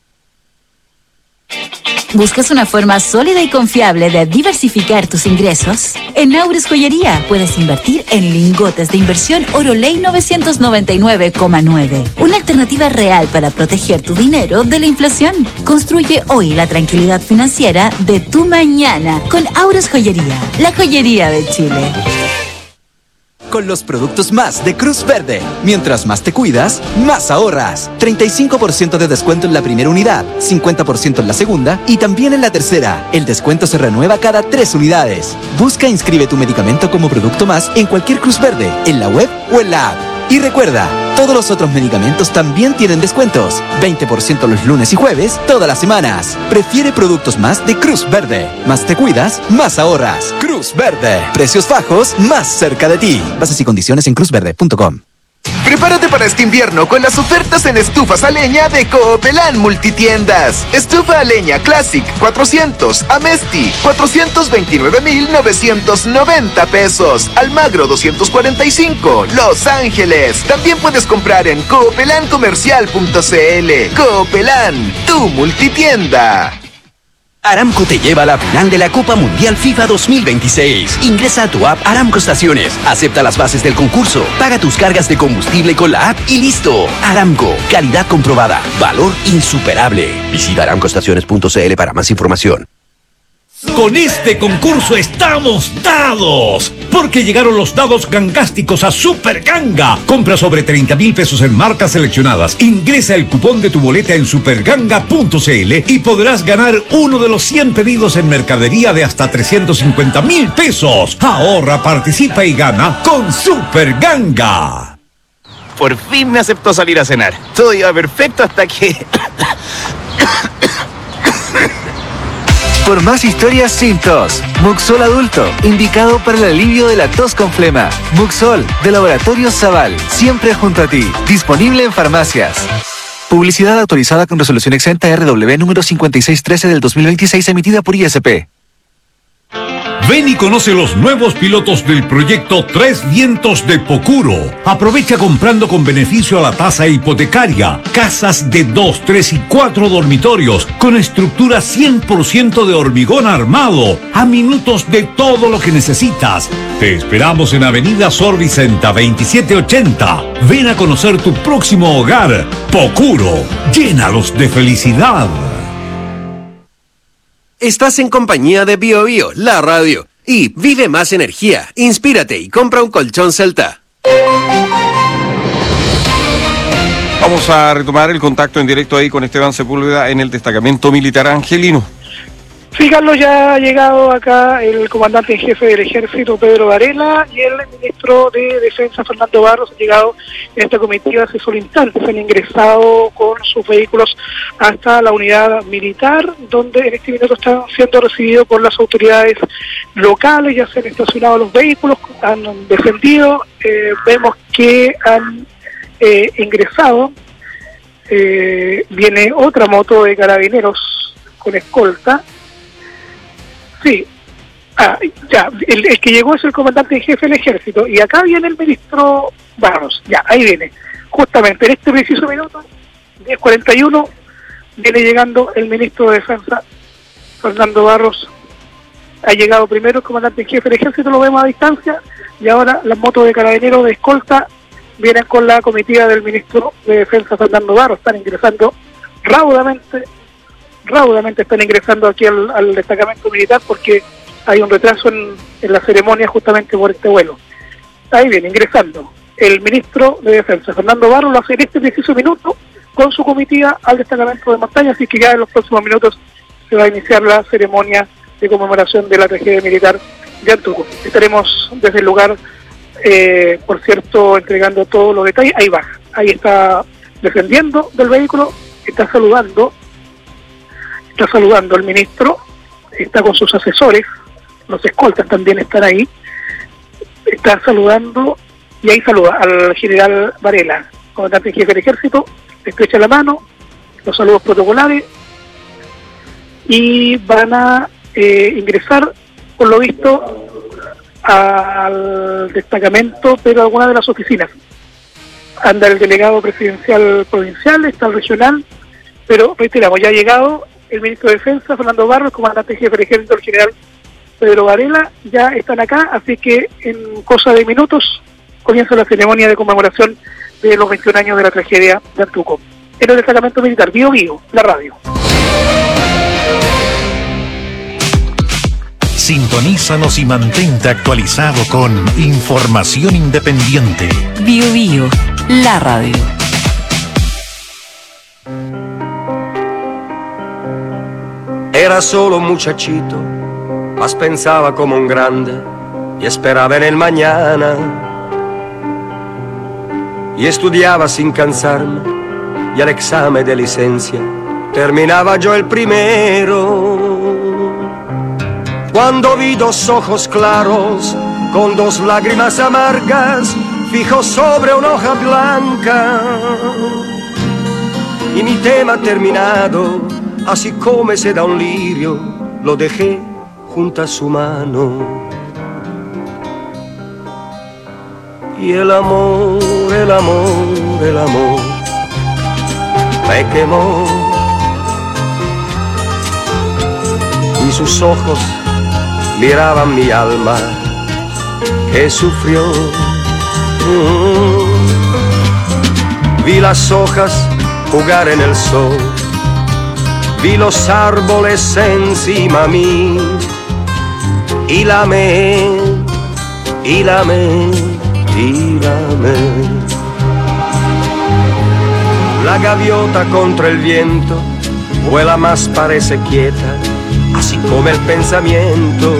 ¿Buscas una forma sólida y confiable de diversificar tus ingresos? En Aures Joyería puedes invertir en lingotes de inversión Oroley 999,9. Una alternativa real para proteger tu dinero de la inflación. Construye hoy la tranquilidad financiera de tu mañana con Aures Joyería, la joyería de Chile. Con los productos más de Cruz Verde. Mientras más te cuidas, más ahorras. 35% de descuento en la primera unidad, 50% en la segunda y también en la tercera. El descuento se renueva cada 3 unidades. Busca e inscribe tu medicamento como producto más en cualquier Cruz Verde, en la web o en la app. Y recuerda, todos los otros medicamentos también tienen descuentos. 20% los lunes y jueves, todas las semanas. Prefiere productos más de Cruz Verde. Más te cuidas, más ahorras. Cruz Verde. Precios bajos, más cerca de ti. Bases y condiciones en cruzverde.com. Prepárate para este invierno con las ofertas en estufas a leña de Coopelán Multitiendas. Estufa a leña Classic 400, Amesti 429,990 pesos, Almagro 245, Los Ángeles. También puedes comprar en coopelancomercial.cl. Coopelán, tu multitienda. Aramco te lleva a la final de la Copa Mundial FIFA 2026. Ingresa a tu app Aramco Estaciones, acepta las bases del concurso, paga tus cargas de combustible con la app y listo. Aramco, calidad comprobada, valor insuperable. Visita aramcoestaciones.cl para más información. Con este concurso estamos dados, porque llegaron los dados gangásticos a Super Ganga. Compra sobre 30,000 pesos en marcas seleccionadas. Ingresa el cupón de tu boleta en superganga.cl y podrás ganar uno de los 100 pedidos en mercadería de hasta 350,000 pesos. Ahorra, participa y gana con Super Ganga. Por fin me aceptó salir a cenar. Todo iba perfecto hasta que... Por más historias sin tos, Muxol Adulto, indicado para el alivio de la tos con flema. Muxol, de Laboratorios Zaval, siempre junto a ti. Disponible en farmacias. Publicidad autorizada con resolución exenta RW número 5613 del 2026 emitida por ISP. Ven y conoce los nuevos pilotos del proyecto Tres Vientos de Pocuro. Aprovecha comprando con beneficio a la tasa hipotecaria. Casas de 2, 3 y 4 dormitorios con estructura 100% de hormigón armado. A minutos de todo lo que necesitas. Te esperamos en Avenida Sor Vicenta 2780. Ven a conocer tu próximo hogar. Pocuro. Llénalos de felicidad. Estás en compañía de Biobío, la radio. Y vive más energía, inspírate y compra un colchón Celta. Vamos a retomar el contacto en directo ahí con Esteban Sepúlveda en el destacamento militar angelino. Sí, Carlos, ya ha llegado acá el comandante en jefe del ejército, Pedro Varela, y el ministro de Defensa, Fernando Barros, han llegado en esta comitiva hace solo instantes. Han ingresado con sus vehículos hasta la unidad militar, donde en este minuto están siendo recibidos por las autoridades locales. Ya se han estacionado los vehículos, han defendido, vemos que han ingresado. Viene otra moto de carabineros con escolta. Sí, ya, el que llegó es el comandante en jefe del ejército, y acá viene el ministro Barros, ya, ahí viene, justamente en este preciso minuto, 10:41, viene llegando el ministro de Defensa, Fernando Barros. Ha llegado primero el comandante en jefe del ejército, lo vemos a distancia, y ahora las motos de carabineros de escolta vienen con la comitiva del ministro de Defensa, Fernando Barros. Están ingresando raudamente están ingresando aquí al destacamento militar porque hay un retraso en la ceremonia justamente por este vuelo. Ahí viene ingresando el ministro de Defensa, Fernando Barros, lo hace en este preciso minuto con su comitiva al destacamento de montaña, así que ya en los próximos minutos se va a iniciar la ceremonia de conmemoración de la tragedia militar de Antuco. Estaremos desde el lugar, por cierto, entregando todos los detalles. Ahí va, ahí está descendiendo del vehículo, está saludando el ministro, está con sus asesores, los escoltas también están ahí, está saludando y ahí saluda al general Varela, comandante en jefe del ejército, le estrecha la mano, los saludos protocolares y van a ingresar, por lo visto, al destacamento, pero a alguna de las oficinas. Anda el delegado presidencial provincial, está el regional, pero reiteramos, ya ha llegado el ministro de Defensa, Fernando Barros, comandante en jefe del ejército, el general Pedro Varela, ya están acá, así que en cosa de minutos comienza la ceremonia de conmemoración de los 21 años de la tragedia de Antuco. En el destacamento militar, Bío Bío, la radio. Sintonízanos y mantente actualizado con información independiente. Bío Bío, la radio. Era solo un muchachito, mas pensaba como un grande y esperaba en el mañana. Y estudiaba sin cansarme y al examen de licencia terminaba yo el primero. Cuando vi dos ojos claros con dos lágrimas amargas fijos sobre una hoja blanca, y mi tema terminado, así como se da un lirio, lo dejé junto a su mano. Y el amor, el amor, el amor me quemó, y sus ojos miraban mi alma que sufrió. Vi las hojas jugar en el sol, vi los árboles encima mí, y la amé, y la amé, y la amé. La gaviota contra el viento vuela más parece quieta, así como el pensamiento.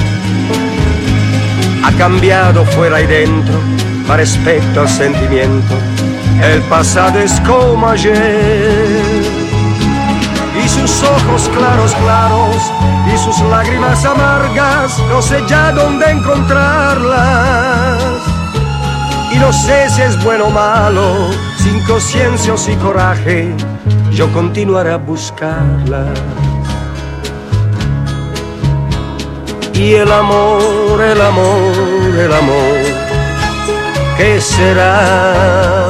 Ha cambiado fuera y dentro, para respecto al sentimiento. El pasado es como ayer, y sus ojos claros, claros, y sus lágrimas amargas, no sé ya dónde encontrarlas. Y no sé si es bueno o malo, sin conciencia o sin coraje, yo continuaré a buscarlas. Y el amor, el amor, el amor, ¿qué será?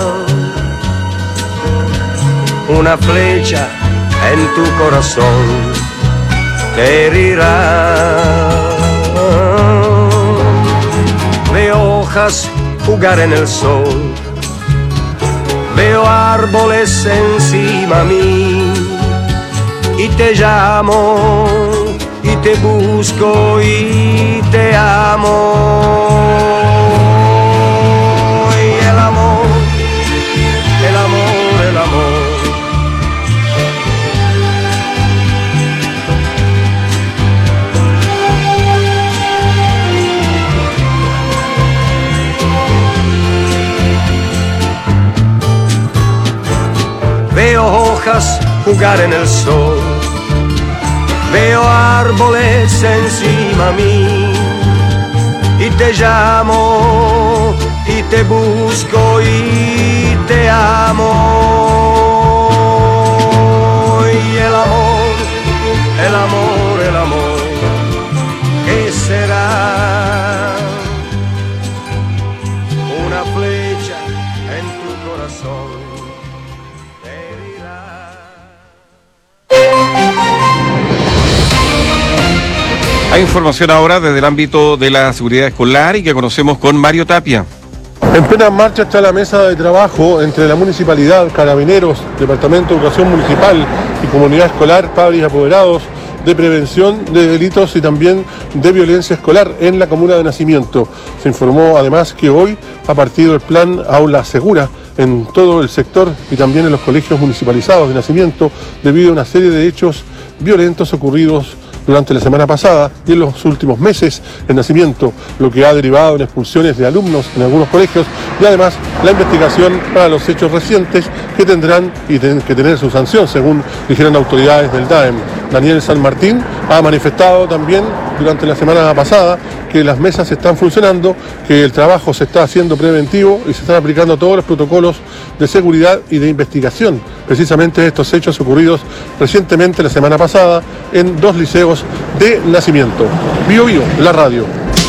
Una flecha en tu corazón te herirá. Veo hojas jugar en el sol, veo árboles encima mí, y te llamo, y te busco, y te amo. Y el amor, el amor, el amor, veo hojas jugar en el sol, veo árboles encima mí, y te llamo, y te busco, y te amo. Y el amor, el amor, el amor, ¿qué será? Una flecha en tu corazón. Hay información ahora desde el ámbito de la seguridad escolar y que conocemos con Mario Tapia. En plena marcha está la mesa de trabajo entre la municipalidad, carabineros, Departamento de Educación Municipal y Comunidad Escolar, padres y apoderados, de prevención de delitos y también de violencia escolar en la comuna de Nacimiento. Se informó además que hoy ha partido el plan Aula Segura en todo el sector y también en los colegios municipalizados de Nacimiento debido a una serie de hechos violentos ocurridos durante la semana pasada y en los últimos meses en Nacimiento, lo que ha derivado en expulsiones de alumnos en algunos colegios y además la investigación para los hechos recientes que tendrán y tienen que tener su sanción, según dijeron autoridades del DAEM. Daniel San Martín ha manifestado también durante la semana pasada que las mesas están funcionando, que el trabajo se está haciendo preventivo y se están aplicando todos los protocolos de seguridad y de investigación, precisamente estos hechos ocurridos recientemente la semana pasada en 2 liceos de Nacimiento. Bio Bio, la radio.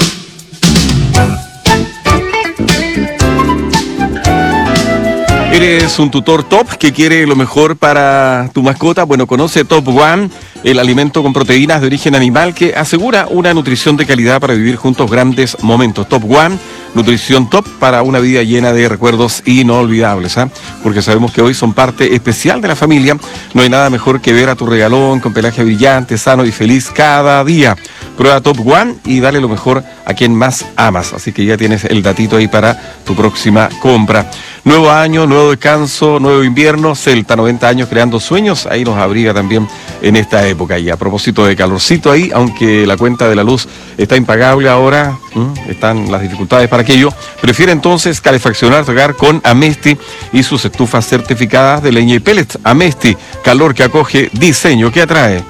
¿Eres un tutor top que quiere lo mejor para tu mascota? Bueno, conoce Top One, el alimento con proteínas de origen animal que asegura una nutrición de calidad para vivir juntos grandes momentos. Top One, nutrición top para una vida llena de recuerdos inolvidables, ¿eh? Porque sabemos que hoy son parte especial de la familia. No hay nada mejor que ver a tu regalón con pelaje brillante, sano y feliz cada día. Prueba Top One y dale lo mejor a quien más amas. Así que ya tienes el datito ahí para tu próxima compra. Nuevo año, nuevo descanso, nuevo invierno. Celta, 90 años creando sueños. Ahí nos abriga también en esta época. Y a propósito de calorcito ahí, aunque la cuenta de la luz está impagable ahora, están las dificultades para aquello, prefiere entonces calefaccionar tu hogar con Amesti y sus estufas certificadas de leña y pellets. Amesti, calor que acoge, diseño que atrae.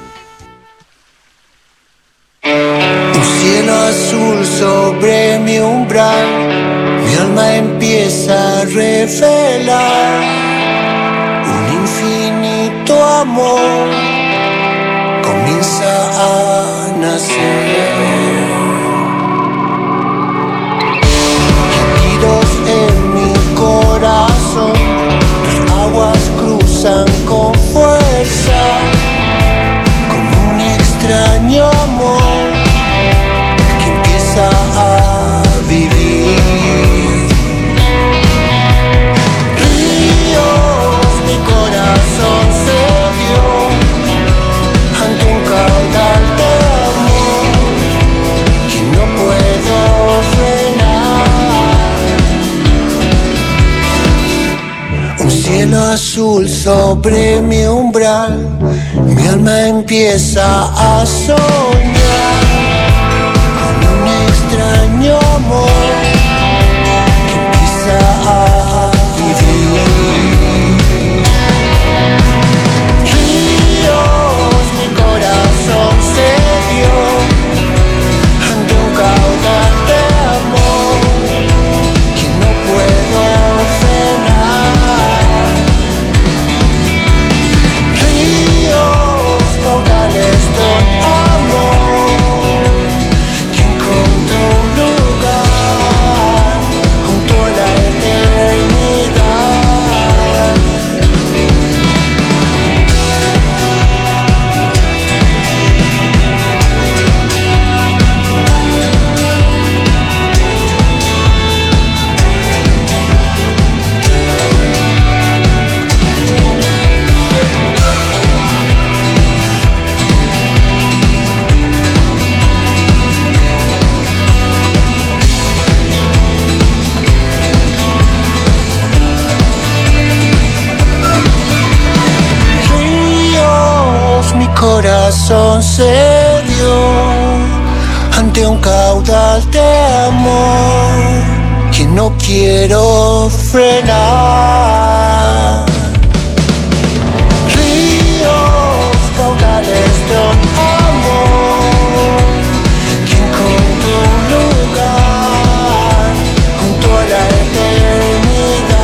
Un cielo azul sobre mi umbral, mi alma empieza a revelar un infinito amor, comienza a nacer. Latidos en mi corazón, las aguas cruzan con fuerza, como un extraño amor a vivir. Ríos, mi corazón se dio ante un caudal de amor que no puedo frenar. Un cielo azul sobre mi umbral, mi alma empieza a soñar extraño amor que empieza a vivir. Ríos, mi corazón se dio ante un caudal de amor que no puedo frenar. Ríos, caudales de amor que encontró corazón se dio ante un caudal de amor que no quiero frenar. Ríos, caudales de amor que encontró un lugar junto a la eternidad.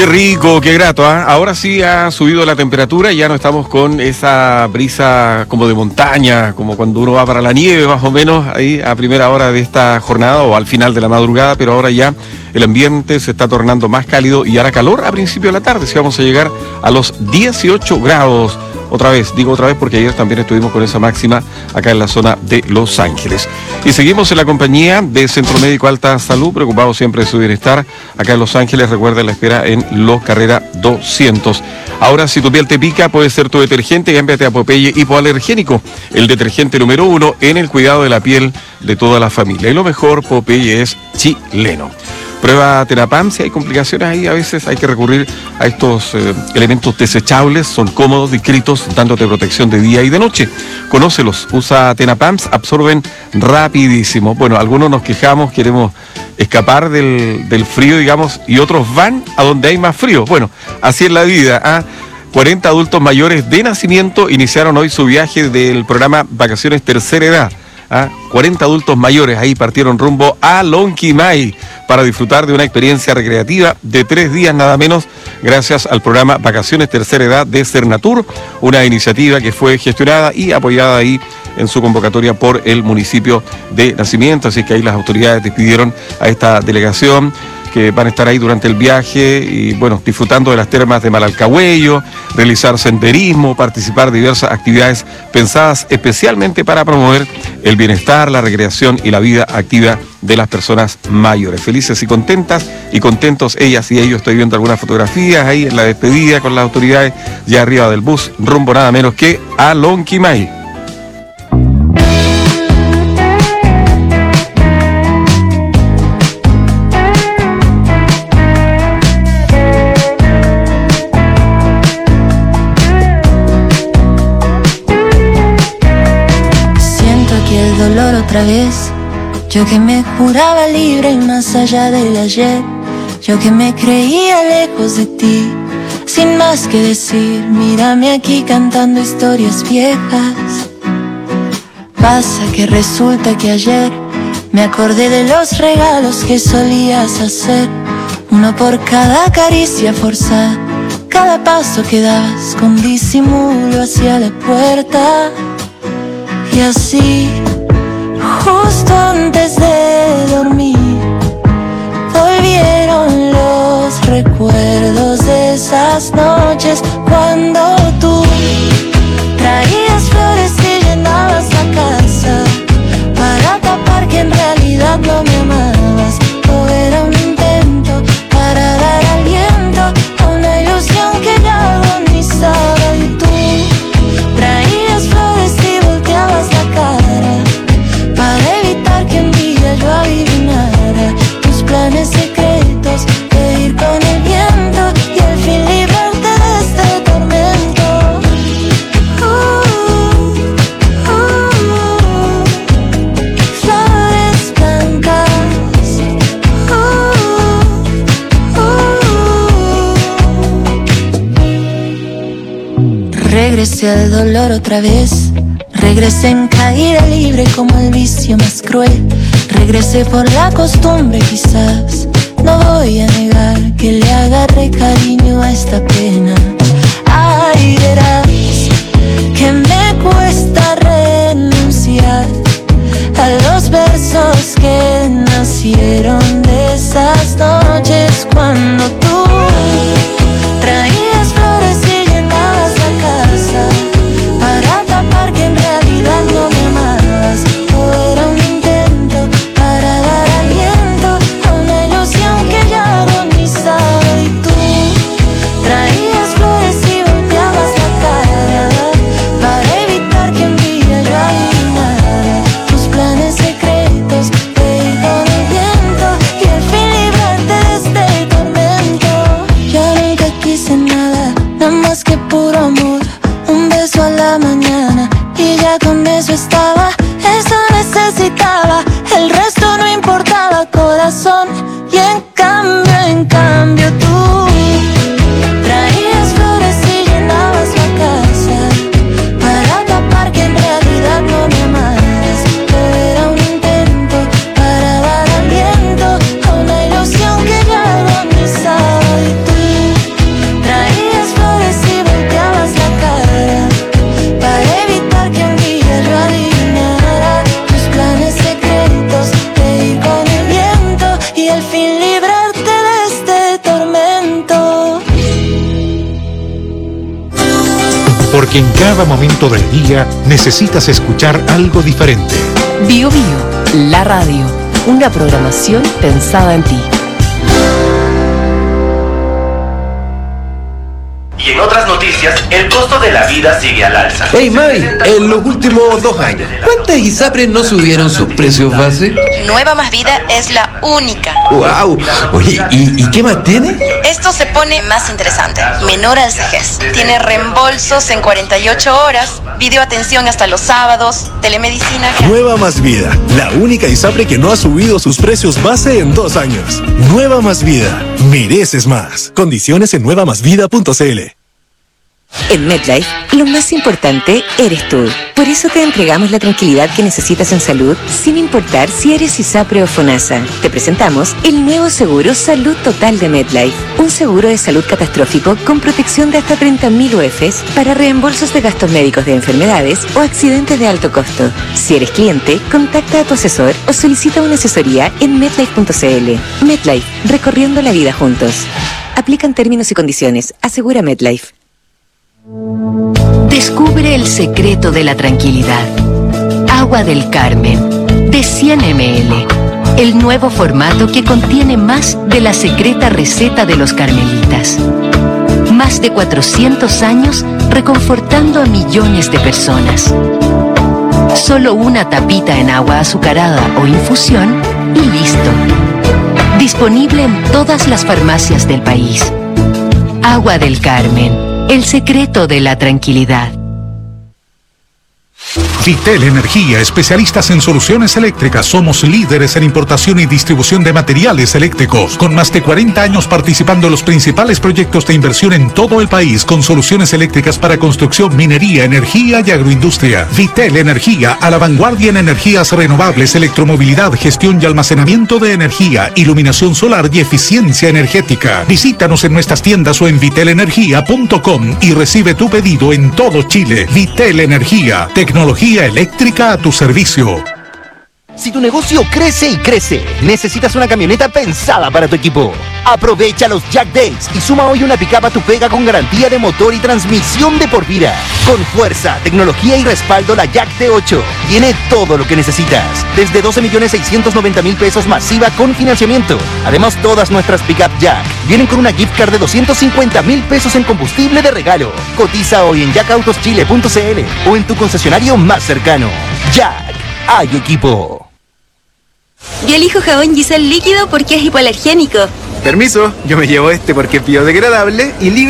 Qué rico, qué grato, ¿eh? Ahora sí ha subido la temperatura y ya no estamos con esa brisa como de montaña, como cuando uno va para la nieve más o menos, ahí a primera hora de esta jornada o al final de la madrugada, pero ahora ya el ambiente se está tornando más cálido y hará calor a principio de la tarde, si vamos a llegar a los 18 grados. Digo otra vez porque ayer también estuvimos con esa máxima acá en la zona de Los Ángeles. Y seguimos en la compañía de Centro Médico Alta Salud, preocupados siempre de su bienestar. Acá en Los Ángeles, recuerden la espera en Los Carrera 200. Ahora, si tu piel te pica, puede ser tu detergente, cámbiate a Popeye Hipoalergénico, el detergente número 1 en el cuidado de la piel de toda la familia. Y lo mejor, Popeye es chileno. Prueba Tenapam, si hay complicaciones ahí, a veces hay que recurrir a estos elementos desechables, son cómodos, discretos, dándote protección de día y de noche. Conócelos, usa Tenapams, absorben rapidísimo. Bueno, algunos nos quejamos, queremos escapar del frío, digamos, y otros van a donde hay más frío. Bueno, así es la vida, ¿ah? 40 adultos mayores de nacimiento iniciaron hoy su viaje del programa Vacaciones Tercera Edad. 40 adultos mayores ahí partieron rumbo a Lonquimay para disfrutar de una experiencia recreativa de 3 días nada menos, gracias al programa Vacaciones Tercera Edad de Cernatur, una iniciativa que fue gestionada y apoyada ahí en su convocatoria por el municipio de Nacimiento, así que ahí las autoridades despidieron a esta delegación que van a estar ahí durante el viaje y bueno, disfrutando de las termas de Malalcahuello, realizar senderismo, participar de diversas actividades pensadas especialmente para promover el bienestar, la recreación y la vida activa de las personas mayores. Felices y contentas y contentos ellas y ellos. Estoy viendo algunas fotografías ahí en la despedida con las autoridades ya arriba del bus, rumbo nada menos que a Lonquimay. Otra vez, yo que me juraba libre y más allá del ayer, yo que me creía lejos de ti, sin más que decir, mírame aquí cantando historias viejas. Pasa que resulta que ayer me acordé de los regalos que solías hacer, uno por cada caricia forzada, cada paso que dabas con disimulo hacia la puerta. Y así, justo antes de dormir, volvieron los recuerdos de esas noches cuando tú traías flores y llenabas la casa para tapar que en realidad no me amabas. Todo era un intento para dar aliento a una ilusión que ya agonizaba. Y tú traías flores y volteabas la cara para evitar que en vida yo adivinara tus planes secretos de ir con el viento y al fin librarte de este tormento. Flores blancas. Regresé al dolor otra vez. Regresé en caída libre como el vicio más cruel. Regresé por la costumbre quizás. No voy a negar que le agarré cariño a esta pena. Ay, verás que me cuesta renunciar a los versos que nacieron de esas noches cuando tú traías flores y llenabas la casa para tapar que en realidad no me amabas. Todo era un intento para dar aliento a una ilusión que ya agonizaba. Y tú traías flores y volteabas la cara para evitar que en vida yo adivinara tus planes secretos porque en cada momento del día necesitas escuchar algo diferente. Bio Bio, la radio. Una programación pensada en ti. Y en otras noticias, el costo de la vida sigue al alza. Hey Mavi, en los últimos 2 años, ¿cuántas ISAPRES no subieron sus precios base? Nueva Más Vida es la única. ¡Wow! Oye, ¿y qué más tiene? Esto se pone más interesante. Menor al CEGES. Tiene reembolsos en 48 horas, videoatención hasta los sábados, telemedicina. Nueva Más Vida, la única ISAPRE que no ha subido sus precios base en 2 años. Nueva Más Vida, mereces más. Condiciones en nuevamasvida.cl. En MetLife, lo más importante eres tú. Por eso te entregamos la tranquilidad que necesitas en salud, sin importar si eres ISAPRE o FONASA. Te presentamos el nuevo seguro Salud Total de MetLife. Un seguro de salud catastrófico con protección de hasta 30.000 UFs para reembolsos de gastos médicos de enfermedades o accidentes de alto costo. Si eres cliente, contacta a tu asesor o solicita una asesoría en MetLife.cl. MetLife, recorriendo la vida juntos. Aplican términos y condiciones. Asegura MetLife. Descubre el secreto de la tranquilidad. Agua del Carmen, de 100 ml. El nuevo formato que contiene más de la secreta receta de los carmelitas. Más de 400 años reconfortando a millones de personas. Solo una tapita en agua azucarada o infusión y listo. Disponible en todas las farmacias del país. Agua del Carmen. El secreto de la tranquilidad. Vitel Energía, especialistas en soluciones eléctricas. Somos líderes en importación y distribución de materiales eléctricos, con más de 40 años participando en los principales proyectos de inversión en todo el país, con soluciones eléctricas para construcción, minería, energía y agroindustria. Vitel Energía, a la vanguardia en energías renovables, electromovilidad, gestión y almacenamiento de energía, iluminación solar y eficiencia energética. Visítanos en nuestras tiendas o en vitelenergia.com y recibe tu pedido en todo Chile. Vitel Energía, tecnología eléctrica a tu servicio. Si tu negocio crece y crece, necesitas una camioneta pensada para tu equipo. Aprovecha los Jack Days y suma hoy una pickup a tu pega con garantía de motor y transmisión de por vida. Con fuerza, tecnología y respaldo, la Jack T8 tiene todo lo que necesitas. Desde 12.690.000 pesos masiva con financiamiento. Además, todas nuestras pickup Jack vienen con una gift card de 250.000 pesos en combustible de regalo. Cotiza hoy en jacautoschile.cl o en tu concesionario más cercano. Jack, hay equipo. Yo elijo jabón Giselle líquido porque es hipoalergénico. Permiso, yo me llevo este porque es biodegradable y libre